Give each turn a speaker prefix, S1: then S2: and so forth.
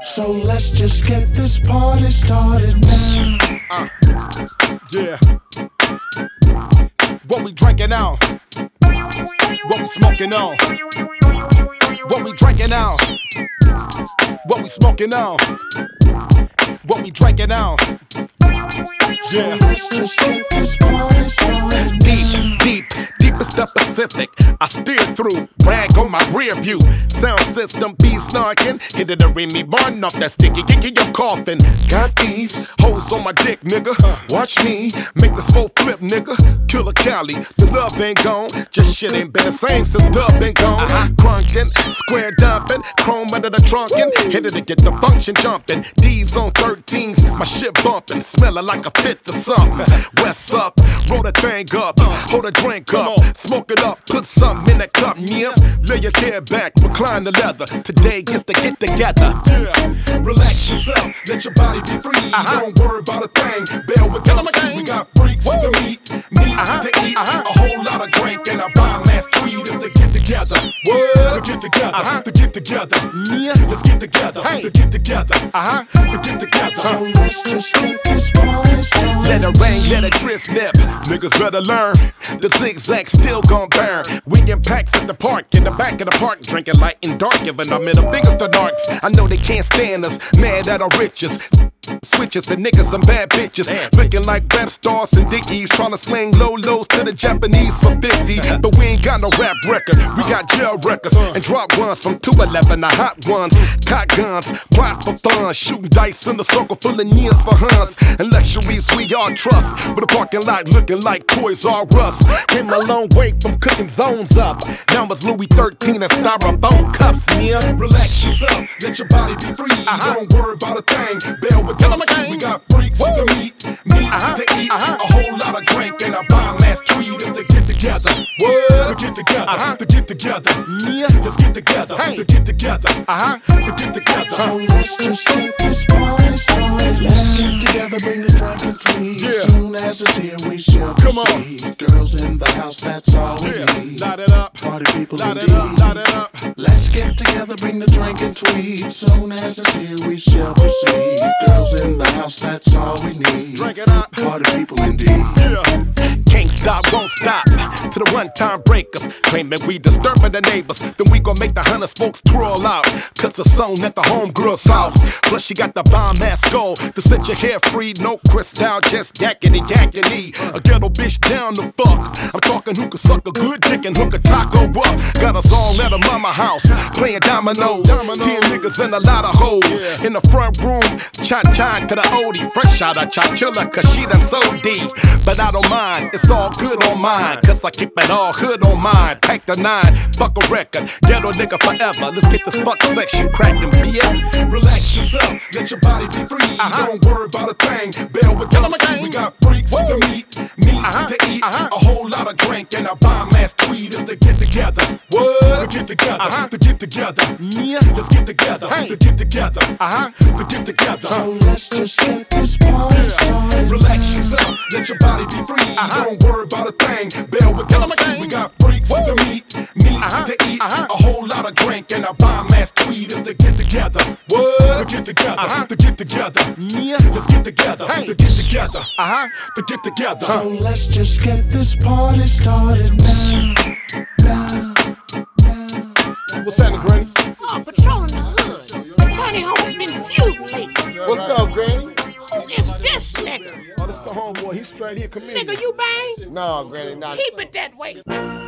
S1: So let's just get this party started now.
S2: Yeah. What we drinking on? What we smoking on? What we drinking on? What we smoking on? What we drinking on?
S1: So let's just get this party started.
S2: Deep as the Pacific. I steer through, rag on my rear view. Sound system be snarking. Hit it a Remy Martin off that sticky, kick your coffin. Got these hoes on my dick, nigga. Watch me make this full flip, nigga. Killer Cali, the love ain't gone. Just shit ain't been the same since dub been gone. Crunkin', square dumping, chrome under the trunkin'. Hit it to get the function jumping. D's on 13s, my shit bumping. Smelling like a fifth or something. West up, roll the thing up, hold a drink up, smoke it up, put something in that cup, yeah. Lay your head back, recline the leather. Today gets to get together. Yeah. Relax yourself, let your body be free. Don't worry about a thing. Bell with MC, we got freaks to meet to eat, a whole lot of drink and a bomb ass tweed is to get together. What? To get together, to get together. Yeah. Let's get together, to get together, to get together.
S1: So let's just get this party started.
S2: Let it rain, let it drip snip. Niggas better learn. The zigzag still gon' burn. We in packs at the park, in the back of the park, drinking light and dark, giving our middle fingers to narcs. I know they can't stand us, mad at our riches. Switches and niggas and bad bitches. Looking like rap stars and dickies. Tryna sling low lows to the Japanese for 50. But we ain't got no rap record. We got jail records and drop ones from 211. The hot ones, cock guns, plot for fun. Shooting dice in the circle full of nears for huns. And luxuries we all trust. But the parking lot looking like Toys R Us. Came a long way from cooking zones up. Now it's Louis 13 and styrofoam cups, yeah. Relax yourself, let your body be free. Don't worry about a thing. Bell with MC, we got freaks to meet to eat, a whole lot of drink and a bomb ass tweed is to get together. What? To get together, to get together. Yeah. Let's get together, to get together, to get together.
S1: So let's just get this party started. Let's get together, bring the drink and tweed. Soon as it's here, we shall proceed. Girls in the house, that's all we need.
S2: Light it up,
S1: party people
S2: light
S1: indeed.
S2: it up, light it up.
S1: Let's get together, bring the drink and tweed. Soon as it's here, we shall proceed. Girls in the house, that's all we need.
S2: Drink it up,
S1: party people indeed.
S2: Yeah. Can't stop, won't stop. To the one-time breakers, claiming we disturbing the neighbors. Then we gon' make the 100 spokes twirl out. Cause it's on at the homegirl's house. Plus she got the bomb-ass goal to set your hair free. No crystal, just yakety-yakety. A ghetto bitch down the fuck. I'm talking who can suck a good dick and hook a taco up. Got us all at a mama house, playing dominoes. 10 niggas and a lot of hoes. In the front room, cha-cha to the oldie. Fresh out of Chachilla, cause she done so deep. But I don't mind, it's all good on mine. Cause I keep it all hood on mine. Pack the 9, fuck a record. Ghetto nigga forever. Let's get this fuck section crackin', yeah. Relax yourself, let your body be free. Don't worry about a thing. Bell with MC, we got freaks to meet to eat, a whole lot of drink and a bomb ass tweed is to get together. What? To get together, to get together. Yeah. Let's get together, to get together, to get together.
S1: So let's just get this party started.
S2: Relax yourself, let your body be free. Don't worry about a thing. Bell with MC, we got freaks to meet to eat, a whole lot of drink and a bomb ass tweed is to get together. What? To get together, to get together. Yeah. Let's get together, to get together, to get together.
S1: So let's just get this party started now.
S2: What's happening, Granny?
S3: Oh, patrolling the hood. Attorney Holmes been feuding lately.
S2: What's up, Granny?
S3: Who is this nigga?
S2: Oh, this the homeboy. He's straight here. Come here.
S3: Nigga, you bang?
S4: No, Granny, not.
S3: Keep it that way.